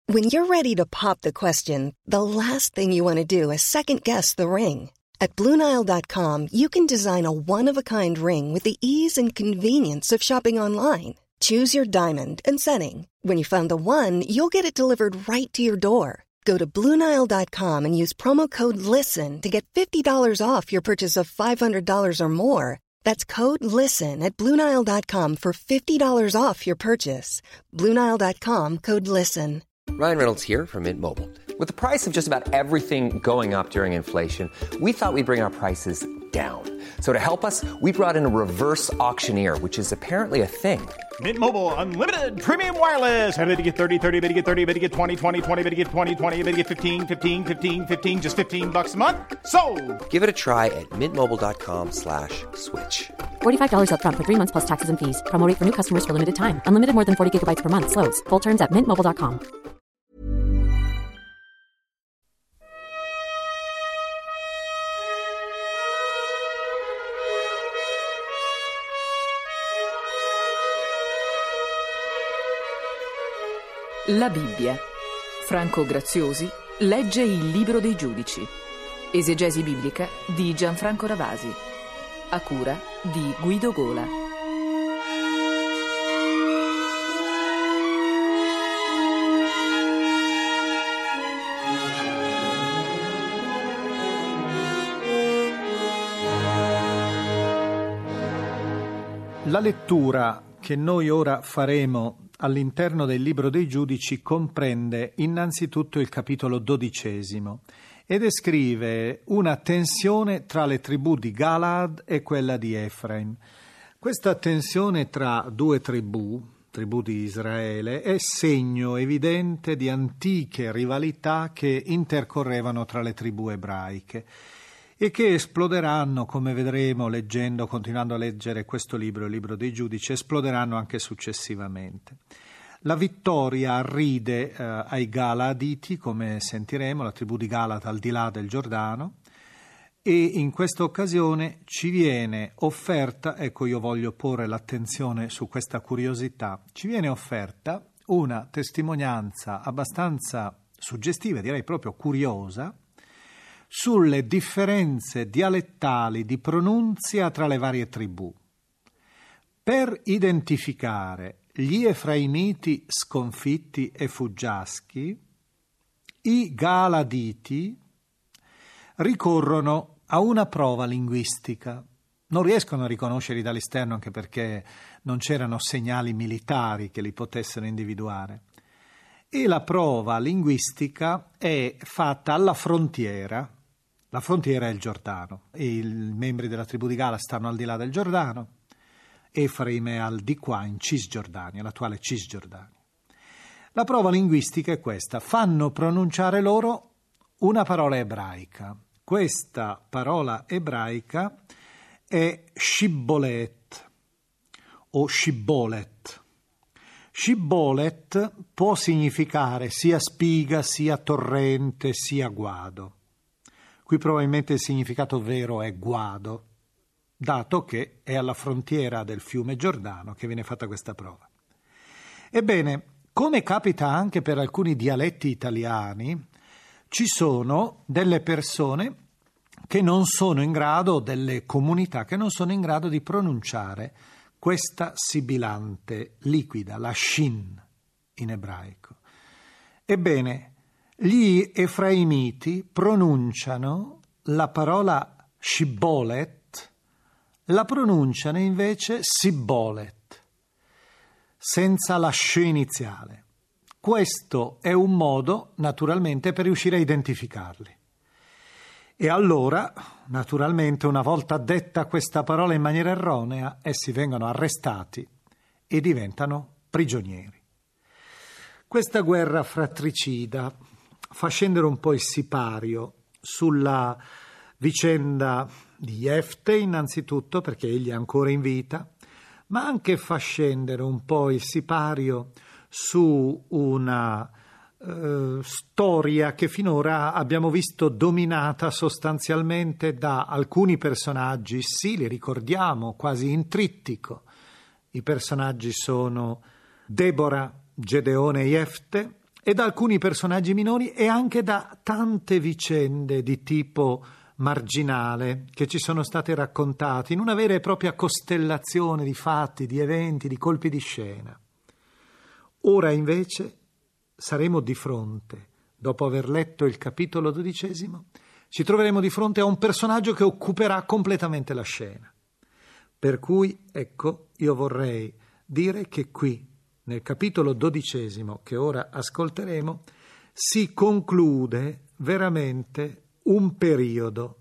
When you're ready to pop the question, the last thing you want to do is second-guess the ring. At BlueNile.com, you can design a one-of-a-kind ring with the ease and convenience of shopping online. Choose your diamond and setting. When you find the one, you'll get it delivered right to your door. Go to BlueNile.com and use promo code LISTEN to get $50 off your purchase of $500 or more. That's code LISTEN at BlueNile.com for $50 off your purchase. BlueNile.com, code LISTEN. Ryan Reynolds here from Mint Mobile. With the price of just about everything going up during inflation, we thought we'd bring our prices down. So to help us, we brought in a reverse auctioneer, which is apparently a thing. Mint Mobile Unlimited Premium Wireless. How to get 30, 30, bit to get 30, bit to get 20, 20, 20, bit to get 20, 20, bit to get 15, 15, 15, 15, just $15 a month? Sold! Give it a try at mintmobile.com/switch. $45 up front for 3 months plus taxes and fees. Promo rate for new customers for limited time. Unlimited more than 40 gigabytes per month. Slows full terms at mintmobile.com. La Bibbia. Franco Graziosi legge il Libro dei Giudici. Esegesi biblica di Gianfranco Ravasi. A cura di Guido Gola. La lettura che noi ora faremo all'interno del Libro dei Giudici comprende innanzitutto il capitolo 12 e descrive una tensione tra le tribù di Galaad e quella di Efraim. Questa tensione tra due tribù di Israele, è segno evidente di antiche rivalità che intercorrevano tra le tribù ebraiche e che esploderanno, come vedremo continuando a leggere questo libro, il Libro dei Giudici, esploderanno anche successivamente. La vittoria arride ai Galaditi, come sentiremo, la tribù di Galad al di là del Giordano, e in questa occasione ci viene offerta, ecco io voglio porre l'attenzione su questa curiosità, ci viene offerta una testimonianza abbastanza suggestiva, direi proprio curiosa, sulle differenze dialettali di pronunzia tra le varie tribù. Per identificare gli efraimiti sconfitti e fuggiaschi, i galaditi ricorrono a una prova linguistica. Non riescono a riconoscerli dall'esterno, anche perché non c'erano segnali militari che li potessero individuare. E la prova linguistica è fatta alla frontiera. La frontiera è il Giordano. I membri della tribù di Gala stanno al di là del Giordano. Efraim è al di qua in Cisgiordania, l'attuale Cisgiordania. La prova linguistica è questa: fanno pronunciare loro una parola ebraica. Questa parola ebraica è Shibbolet o Shibbolet. Shibbolet può significare sia spiga, sia torrente, sia guado. Qui probabilmente il significato vero è guado, dato che è alla frontiera del fiume Giordano che viene fatta questa prova. Ebbene, come capita anche per alcuni dialetti italiani, ci sono delle persone che non sono in grado, delle comunità che non sono in grado di pronunciare questa sibilante liquida, la shin in ebraico. Ebbene, gli efraimiti pronunciano la parola shibbolet, la pronunciano invece sibbolet, senza la sh iniziale. Questo è un modo, naturalmente, per riuscire a identificarli. E allora, naturalmente, una volta detta questa parola in maniera erronea, essi vengono arrestati e diventano prigionieri. Questa guerra fratricida fa scendere un po' il sipario sulla vicenda di Jefte, innanzitutto, perché egli è ancora in vita, ma anche fa scendere un po' il sipario su una storia che finora abbiamo visto dominata sostanzialmente da alcuni personaggi, sì, li ricordiamo, quasi in trittico. I personaggi sono Debora, Gedeone e Jefte, e da alcuni personaggi minori e anche da tante vicende di tipo marginale che ci sono state raccontate in una vera e propria costellazione di fatti, di eventi, di colpi di scena. Ora invece saremo di fronte, dopo aver letto il capitolo 12, ci troveremo di fronte a un personaggio che occuperà completamente la scena. Per cui, ecco, io vorrei dire che qui, nel capitolo 12 che ora ascolteremo, si conclude veramente un periodo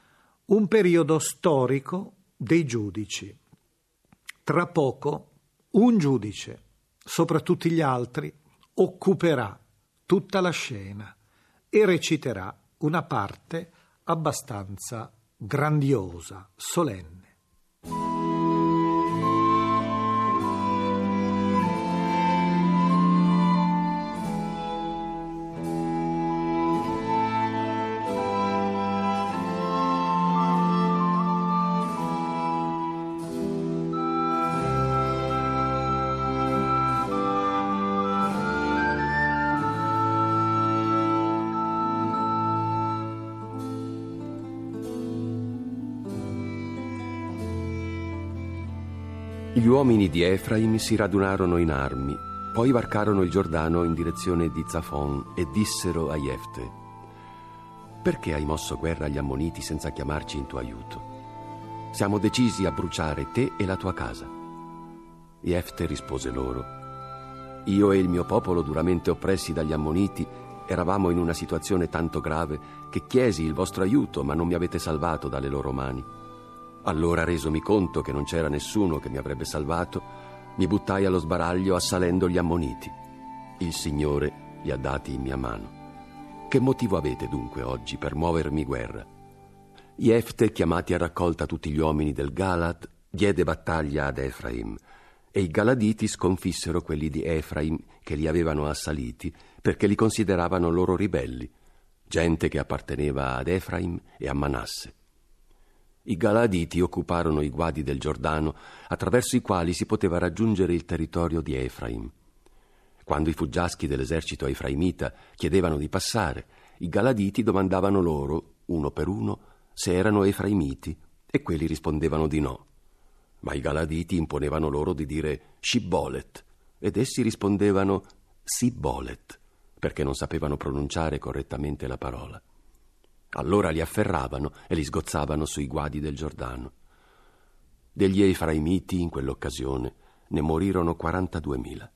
storico dei giudici. Tra poco un giudice, sopra tutti gli altri, occuperà tutta la scena e reciterà una parte abbastanza grandiosa, solenne. Gli uomini di Efraim si radunarono in armi, poi varcarono il Giordano in direzione di Zafon e dissero a Jefte: «Perché hai mosso guerra agli Ammoniti senza chiamarci in tuo aiuto? Siamo decisi a bruciare te e la tua casa». Jefte rispose loro: «Io e il mio popolo, duramente oppressi dagli Ammoniti, eravamo in una situazione tanto grave che chiesi il vostro aiuto, ma non mi avete salvato dalle loro mani. Allora, resomi conto che non c'era nessuno che mi avrebbe salvato, mi buttai allo sbaraglio assalendo gli Ammoniti. Il Signore li ha dati in mia mano. Che motivo avete dunque oggi per muovermi guerra?» Jefte, chiamati a raccolta tutti gli uomini del Galad, diede battaglia ad Efraim, e i Galaditi sconfissero quelli di Efraim che li avevano assaliti, perché li consideravano loro ribelli, gente che apparteneva ad Efraim e a Manasse. I Galaditi occuparono i guadi del Giordano, attraverso i quali si poteva raggiungere il territorio di Efraim. Quando i fuggiaschi dell'esercito efraimita chiedevano di passare, i Galaditi domandavano loro, uno per uno, se erano efraimiti, e quelli rispondevano di no. Ma i Galaditi imponevano loro di dire Shibbolet, ed essi rispondevano Sibbolet, perché non sapevano pronunciare correttamente la parola. Allora li afferravano e li sgozzavano sui guadi del Giordano. Degli efraimiti in quell'occasione ne morirono 42.000.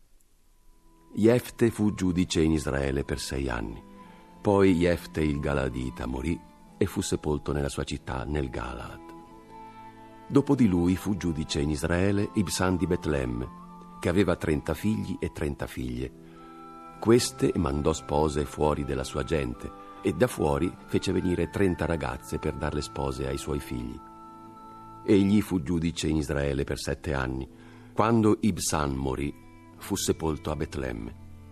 Jefte fu giudice in Israele per 6 anni. Poi Jefte il Galadita morì e fu sepolto nella sua città nel Galad. Dopo di lui fu giudice in Israele Ibsan di Betlemme, che aveva 30 figli e 30 figlie. Queste mandò spose fuori della sua gente, e da fuori fece venire 30 ragazze per darle spose ai suoi figli. Egli fu giudice in Israele per 7 anni. Quando Ibsan morì, fu sepolto a Betlemme.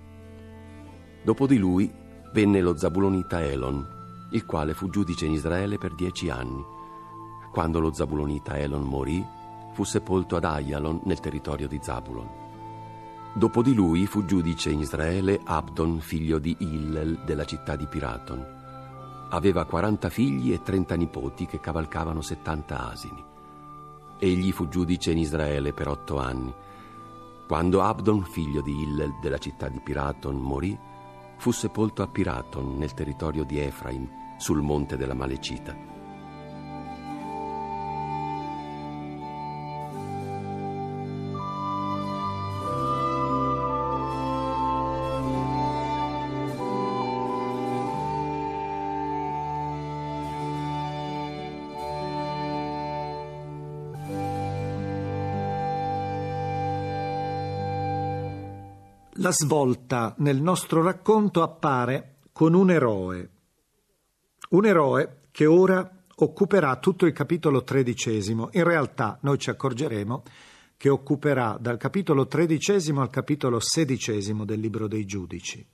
Dopo di lui venne lo Zabulonita Elon, il quale fu giudice in Israele per 10 anni. Quando lo Zabulonita Elon morì, fu sepolto ad Ayalon nel territorio di Zabulon. Dopo di lui fu giudice in Israele Abdon, figlio di Hillel, della città di Piraton. Aveva 40 figli e 30 nipoti che cavalcavano 70 asini. Egli fu giudice in Israele per 8 anni. Quando Abdon, figlio di Hillel, della città di Piraton, morì, fu sepolto a Piraton, nel territorio di Efraim, sul monte della Malecita. La svolta nel nostro racconto appare con un eroe che ora occuperà tutto il capitolo 13. In realtà noi ci accorgeremo che occuperà dal capitolo 13 al capitolo 16 del libro dei Giudici.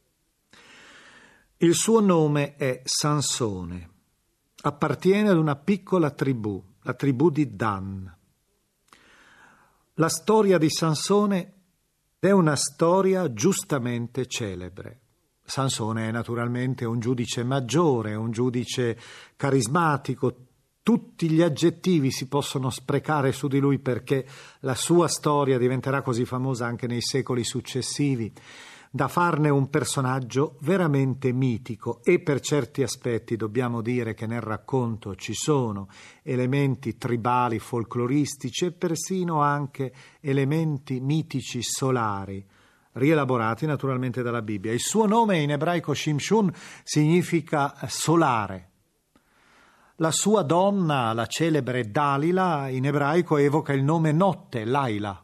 Il suo nome è Sansone, appartiene ad una piccola tribù, la tribù di Dan. La storia di Sansone È una storia giustamente celebre. Sansone è naturalmente un giudice maggiore, un giudice carismatico. Tutti gli aggettivi si possono sprecare su di lui perché la sua storia diventerà così famosa anche nei secoli successivi, da farne un personaggio veramente mitico. E per certi aspetti dobbiamo dire che nel racconto ci sono elementi tribali, folcloristici e persino anche elementi mitici solari, rielaborati naturalmente dalla Bibbia. Il suo nome in ebraico Shimshun significa solare. La sua donna, la celebre Dalila, in ebraico evoca il nome notte, Laila.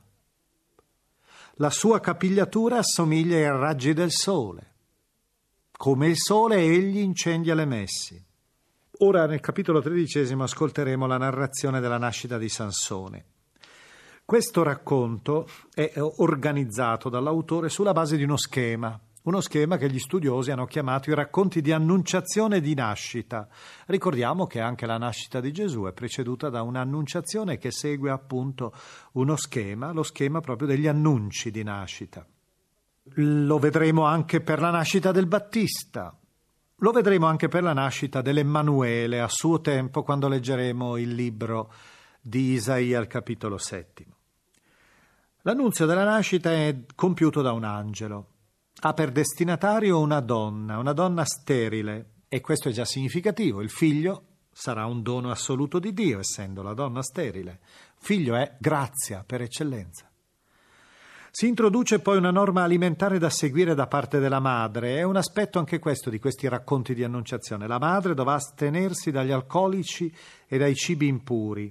La sua capigliatura assomiglia ai raggi del sole. Come il sole egli incendia le messi. Ora nel capitolo 13 ascolteremo la narrazione della nascita di Sansone. Questo racconto è organizzato dall'autore sulla base di uno schema che gli studiosi hanno chiamato i racconti di annunciazione e di nascita. Ricordiamo che anche la nascita di Gesù è preceduta da un'annunciazione che segue appunto uno schema, lo schema proprio degli annunci di nascita. Lo vedremo anche per la nascita del Battista, lo vedremo anche per la nascita dell'Emmanuele a suo tempo quando leggeremo il libro di Isaia al capitolo 7. L'annunzio della nascita è compiuto da un angelo. Ha per destinatario una donna sterile, e questo è già significativo. Il figlio sarà un dono assoluto di Dio, essendo la donna sterile. Figlio è grazia per eccellenza. Si introduce poi una norma alimentare da seguire da parte della madre. È un aspetto anche questo di questi racconti di annunciazione. La madre dovrà astenersi dagli alcolici e dai cibi impuri.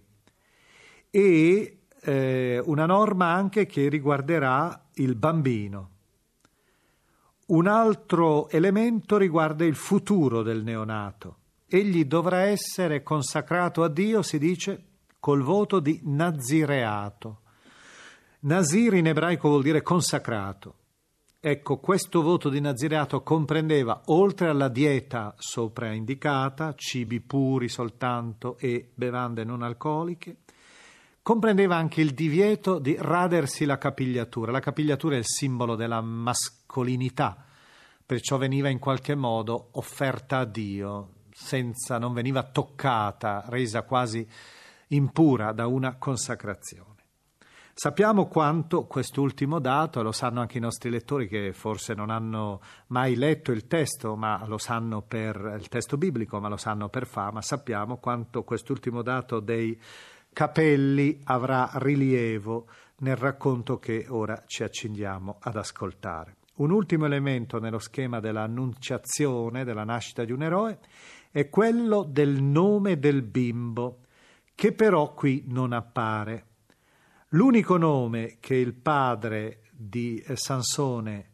E una norma anche che riguarderà il bambino. Un altro elemento riguarda il futuro del neonato. Egli dovrà essere consacrato a Dio, si dice, col voto di nazireato. Nazir in ebraico vuol dire consacrato. Ecco, questo voto di nazireato comprendeva, oltre alla dieta sopra indicata, cibi puri soltanto e bevande non alcoliche, comprendeva anche il divieto di radersi la capigliatura. La capigliatura è il simbolo della mascolinità, perciò veniva in qualche modo offerta a Dio, non veniva toccata, resa quasi impura da una consacrazione. Sappiamo quanto quest'ultimo dato, e lo sanno anche i nostri lettori che forse non hanno mai letto il testo, ma lo sanno per il testo biblico, ma lo sanno per fama, sappiamo quanto quest'ultimo dato dei capelli avrà rilievo nel racconto che ora ci accingiamo ad ascoltare. Un ultimo elemento nello schema dell'annunciazione, della nascita di un eroe, è quello del nome del bimbo, che però qui non appare. L'unico nome che il padre di Sansone...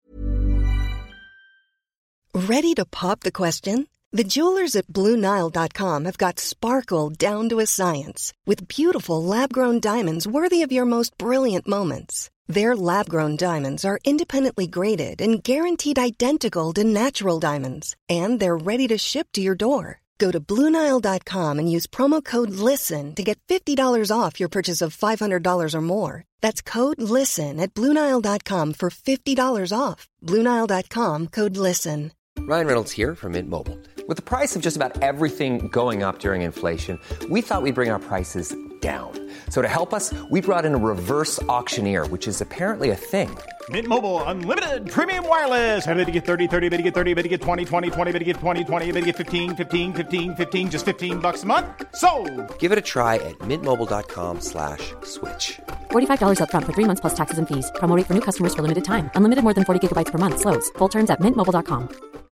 Ready to pop the question? The jewelers at BlueNile.com have got sparkle down to a science with beautiful lab-grown diamonds worthy of your most brilliant moments. Their lab-grown diamonds are independently graded and guaranteed identical to natural diamonds, and they're ready to ship to your door. Go to BlueNile.com and use promo code LISTEN to get $50 off your purchase of $500 or more. That's code LISTEN at BlueNile.com for $50 off. BlueNile.com, code LISTEN. Ryan Reynolds here from Mint Mobile. With the price of just about everything going up during inflation, we thought we'd bring our prices down. So to help us, we brought in a reverse auctioneer, which is apparently a thing. Mint Mobile Unlimited Premium Wireless. How to get 30, 30, bit to get 30, bit to get 20, 20, 20, bit to get 20, 20, bit to get 15, 15, 15, 15, just $15 a month? Sold! Give it a try at mintmobile.com/switch. $45 up front for 3 months plus taxes and fees. Promo rate for new customers for limited time. Unlimited more than 40 gigabytes per month. Slows full terms at mintmobile.com.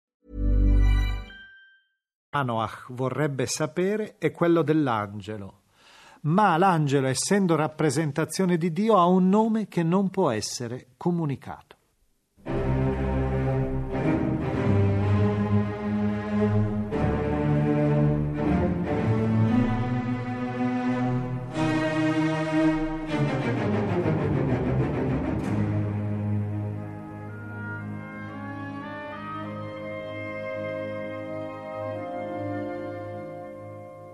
Manoach vorrebbe sapere è quello dell'angelo. Ma l'angelo, essendo rappresentazione di Dio, ha un nome che non può essere comunicato.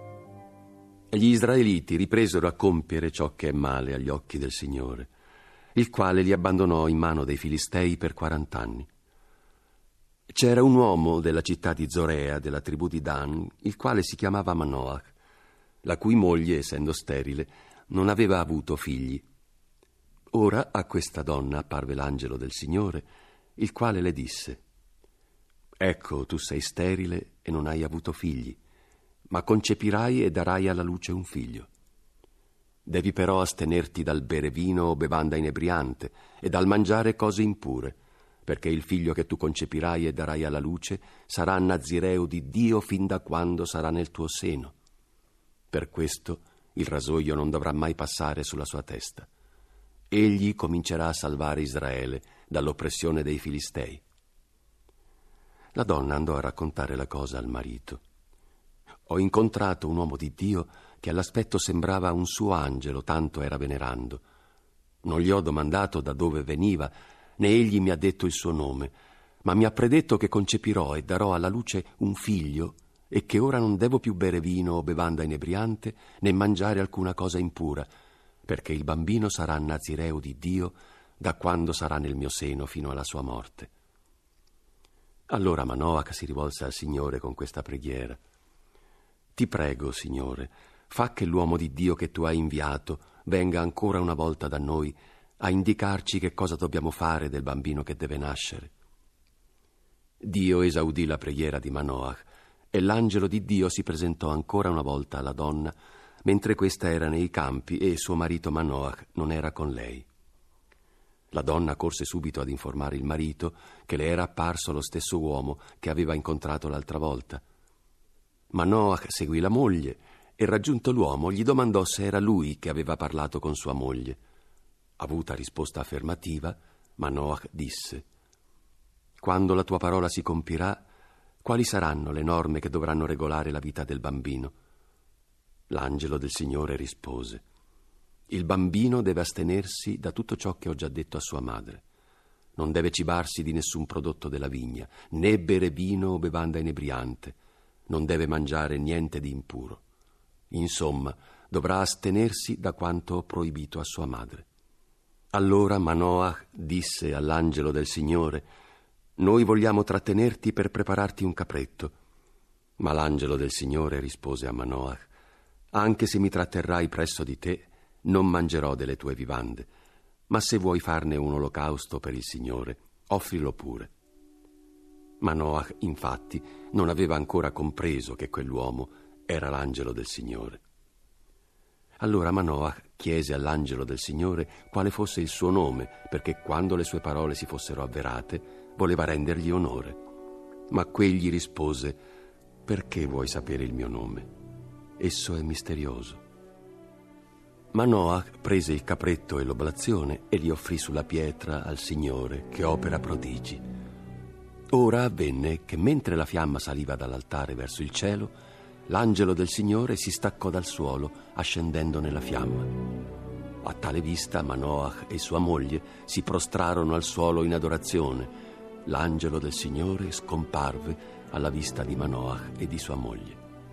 Gli israeliti ripresero a compiere ciò che è male agli occhi del Signore. il quale li abbandonò in mano dei Filistei per 40 anni. C'era un uomo della città di Zorea, della tribù di Dan, il quale si chiamava Manoach, la cui moglie, essendo sterile, non aveva avuto figli. Ora a questa donna apparve l'angelo del Signore, il quale le disse: «Ecco, tu sei sterile e non hai avuto figli, ma concepirai e darai alla luce un figlio. Devi però astenerti dal bere vino o bevanda inebriante e dal mangiare cose impure, perché il figlio che tu concepirai e darai alla luce sarà nazireo di Dio fin da quando sarà nel tuo seno. Per questo il rasoio non dovrà mai passare sulla sua testa. Egli comincerà a salvare Israele dall'oppressione dei Filistei». La donna andò a raccontare la cosa al marito. «Ho incontrato un uomo di Dio che all'aspetto sembrava un suo angelo, tanto era venerando. Non gli ho domandato da dove veniva, né egli mi ha detto il suo nome, ma mi ha predetto che concepirò e darò alla luce un figlio e che ora non devo più bere vino o bevanda inebriante né mangiare alcuna cosa impura, perché il bambino sarà nazireo di Dio da quando sarà nel mio seno fino alla sua morte». Allora Manoach si rivolse al Signore con questa preghiera: «Ti prego, Signore, fa che l'uomo di Dio che tu hai inviato venga ancora una volta da noi a indicarci che cosa dobbiamo fare del bambino che deve nascere». Dio esaudì la preghiera di Manoach e l'angelo di Dio si presentò ancora una volta alla donna mentre questa era nei campi e suo marito Manoach non era con lei. La donna corse subito ad informare il marito che le era apparso lo stesso uomo che aveva incontrato l'altra volta. Manoach seguì la moglie e, raggiunto l'uomo, gli domandò se era lui che aveva parlato con sua moglie. Avuta risposta affermativa, Manoach disse: «Quando la tua parola si compirà, quali saranno le norme che dovranno regolare la vita del bambino?» L'angelo del Signore rispose: «Il bambino deve astenersi da tutto ciò che ho già detto a sua madre. Non deve cibarsi di nessun prodotto della vigna, né bere vino o bevanda inebriante. Non deve mangiare niente di impuro. Insomma, dovrà astenersi da quanto ho proibito a sua madre». Allora Manoach disse all'angelo del Signore: «Noi vogliamo trattenerti per prepararti un capretto». Ma l'angelo del Signore rispose a Manoach: «Anche se mi tratterrai presso di te, non mangerò delle tue vivande, ma se vuoi farne un olocausto per il Signore, offrilo pure». Manoach, infatti, non aveva ancora compreso che quell'uomo era l'angelo del Signore. Allora Manoach chiese all'angelo del Signore quale fosse il suo nome, perché quando le sue parole si fossero avverate, voleva rendergli onore. Ma quegli rispose: «Perché vuoi sapere il mio nome? Esso è misterioso». Manoach prese il capretto e l'oblazione e li offrì sulla pietra al Signore, che opera prodigi. Ora avvenne che mentre la fiamma saliva dall'altare verso il cielo, l'angelo del Signore si staccò dal suolo, ascendendo nella fiamma. A tale vista Manoach e sua moglie si prostrarono al suolo in adorazione. L'angelo del Signore scomparve alla vista di Manoach e di sua moglie.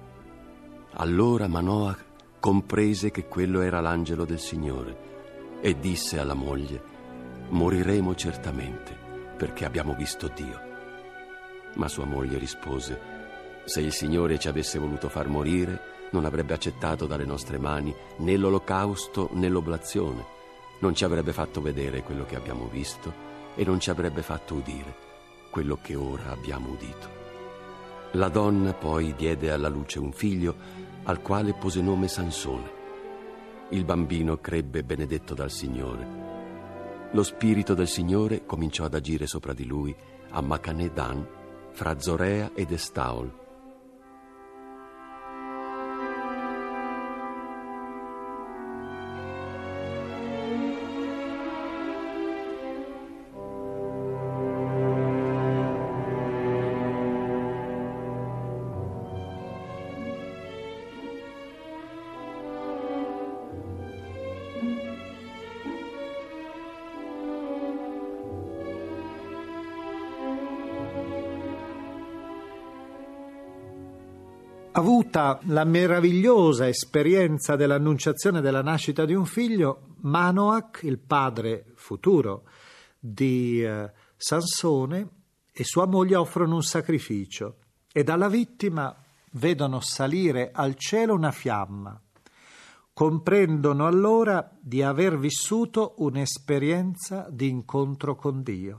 Allora Manoach comprese che quello era l'angelo del Signore e disse alla moglie: «Moriremo certamente, perché abbiamo visto Dio». Ma sua moglie rispose: «Se il Signore ci avesse voluto far morire, non avrebbe accettato dalle nostre mani né l'olocausto né l'oblazione, non ci avrebbe fatto vedere quello che abbiamo visto e non ci avrebbe fatto udire quello che ora abbiamo udito». La donna poi diede alla luce un figlio, al quale pose nome Sansone. Il bambino crebbe benedetto dal Signore. Lo spirito del Signore cominciò ad agire sopra di lui a Macanè Dan, fra Zorea ed Estaol. Avuta la meravigliosa esperienza dell'annunciazione della nascita di un figlio, Manoach, il padre futuro di Sansone, e sua moglie offrono un sacrificio e dalla vittima vedono salire al cielo una fiamma. Comprendono allora di aver vissuto un'esperienza di incontro con Dio.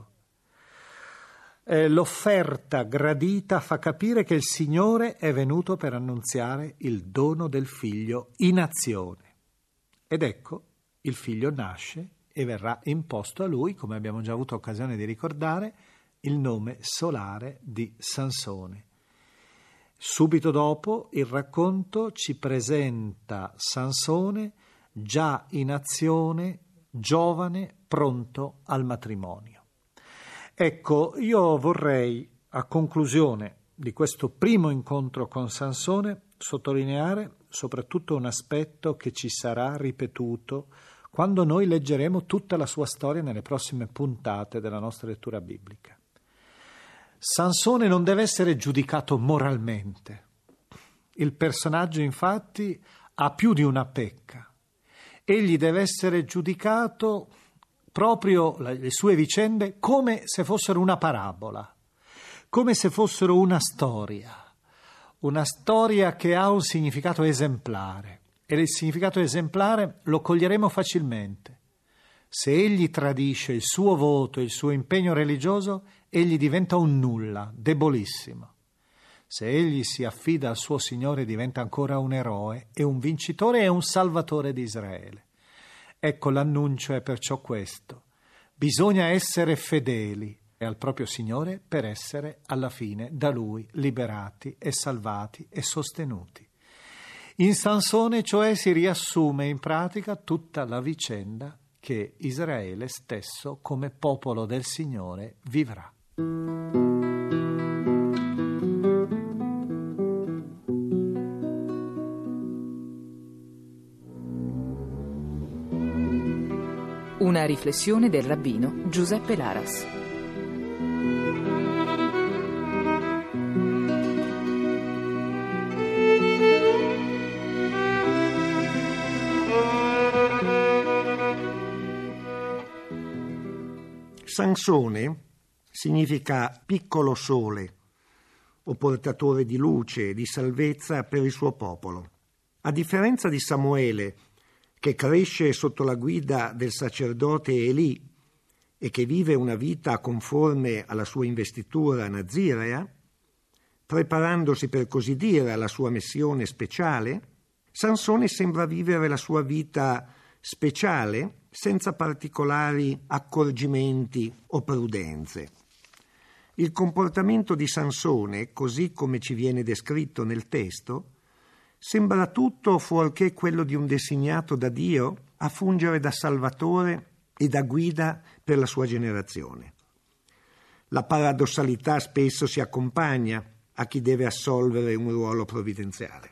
L'offerta gradita fa capire che il Signore è venuto per annunziare il dono del figlio in azione. Ed ecco, il figlio nasce e verrà imposto a lui, come abbiamo già avuto occasione di ricordare, il nome solare di Sansone. Subito dopo il racconto ci presenta Sansone già in azione, giovane, pronto al matrimonio. Ecco, io vorrei, a conclusione di questo primo incontro con Sansone, sottolineare soprattutto un aspetto che ci sarà ripetuto quando noi leggeremo tutta la sua storia nelle prossime puntate della nostra lettura biblica. Sansone non deve essere giudicato moralmente. Il personaggio, infatti, ha più di una pecca. Egli deve essere giudicato proprio le sue vicende come se fossero una parabola, come se fossero una storia che ha un significato esemplare. E il significato esemplare lo coglieremo facilmente. Se egli tradisce il suo voto, il suo impegno religioso, egli diventa un nulla, debolissimo. Se egli si affida al suo Signore, diventa ancora un eroe e un vincitore e un salvatore di Israele. Ecco, l'annuncio è perciò questo. Bisogna essere fedeli al proprio Signore per essere alla fine da Lui liberati e salvati e sostenuti. In Sansone, cioè, si riassume in pratica tutta la vicenda che Israele stesso, come popolo del Signore, vivrà. Una riflessione del rabbino Giuseppe Laras. Sansone significa piccolo sole o portatore di luce e di salvezza per il suo popolo. A differenza di Samuele, che cresce sotto la guida del sacerdote Elì e che vive una vita conforme alla sua investitura nazirea, preparandosi per così dire alla sua missione speciale, Sansone sembra vivere la sua vita speciale senza particolari accorgimenti o prudenze. Il comportamento di Sansone, così come ci viene descritto nel testo, sembra tutto fuorché quello di un designato da Dio a fungere da salvatore e da guida per la sua generazione. La paradossalità spesso si accompagna a chi deve assolvere un ruolo provvidenziale.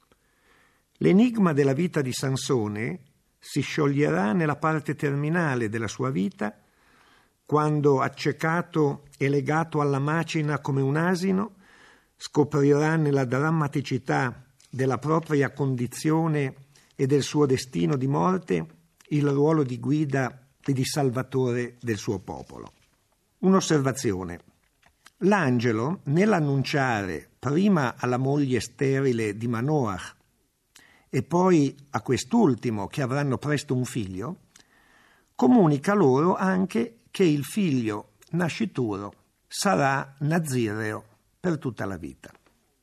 L'enigma della vita di Sansone si scioglierà nella parte terminale della sua vita, quando, accecato e legato alla macina come un asino, scoprirà nella drammaticità della propria condizione e del suo destino di morte il ruolo di guida e di salvatore del suo popolo. Un'osservazione. L'angelo, nell'annunciare prima alla moglie sterile di Manoach e poi a quest'ultimo che avranno presto un figlio, comunica loro anche che il figlio nascituro sarà nazireo per tutta la vita.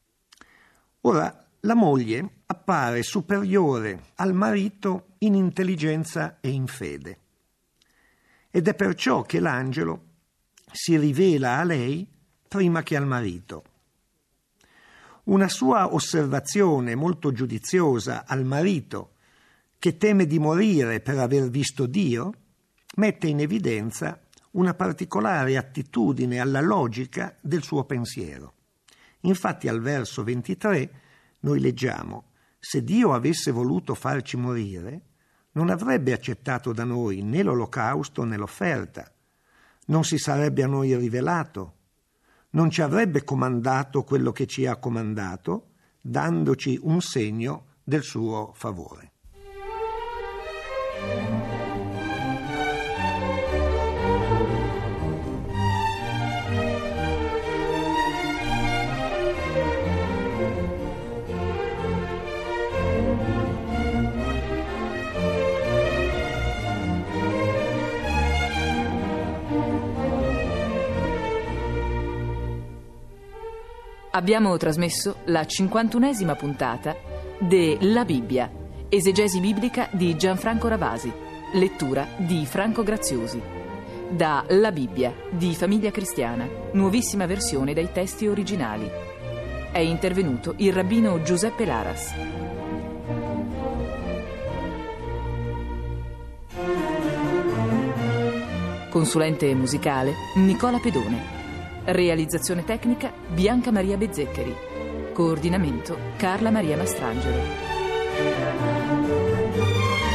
Ora, la moglie appare superiore al marito in intelligenza e in fede, ed è perciò che l'angelo si rivela a lei prima che al marito. Una sua osservazione molto giudiziosa al marito, che teme di morire per aver visto Dio, mette in evidenza una particolare attitudine alla logica del suo pensiero. Infatti al verso 23 noi leggiamo: se Dio avesse voluto farci morire, non avrebbe accettato da noi né l'olocausto né l'offerta, non si sarebbe a noi rivelato, non ci avrebbe comandato quello che ci ha comandato, dandoci un segno del suo favore. Abbiamo trasmesso la 51esima puntata de La Bibbia, esegesi biblica di Gianfranco Ravasi, lettura di Franco Graziosi. Da La Bibbia di Famiglia Cristiana, nuovissima versione dai testi originali. È intervenuto il rabbino Giuseppe Laras. Consulente musicale Nicola Pedone. Realizzazione tecnica Bianca Maria Bezzeccheri. Coordinamento Carla Maria Mastrangelo.